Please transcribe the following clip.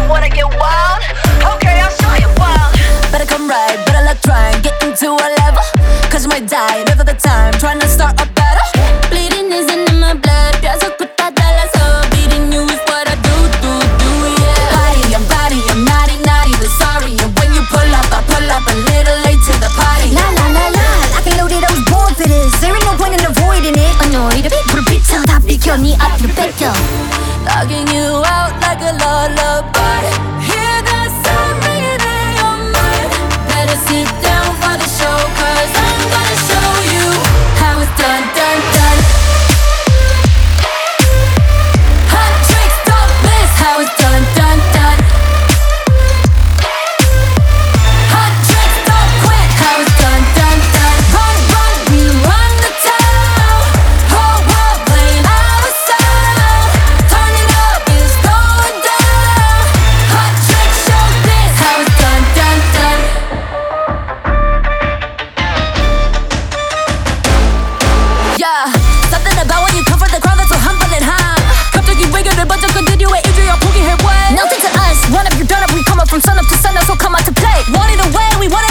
wanna get wild? Okay, I'll show you wild. Better come right, better luck trying. Get into a level, cause you might die another the time. Trying to start a battle. Bleeding isn't in my blood. Pienso que está de la so. Beating you is what I do, yeah. Body, I'm naughty, but sorry. And when you pull up, I pull up a little late to the party. La la la la, I can load it, I was born for this. There ain't no point in avoiding it. Annoyed, 불을 비춰 다 비켜 네 앞을 뺏겨. Knocking you out like a lullaby. Hear that sound ringing in your mind. Better sit down for the show, cause I'm gonna show you how it's done. Hot tricks, don't miss how it's done. Hot tricks, don't quit how it's done. Run, we run the town. Whole world playing our sound. Turn it up, it's going down. Hot tricks, show this how it's done. Yeah, something about when you come for the crowd that's so humble and high. 갑자기 외교를 먼저 건드려 인주야 포기해 왜? Nothing to us, run up, you're done up. We come up from sun up to sun up, so come out to play. Want it away, we want it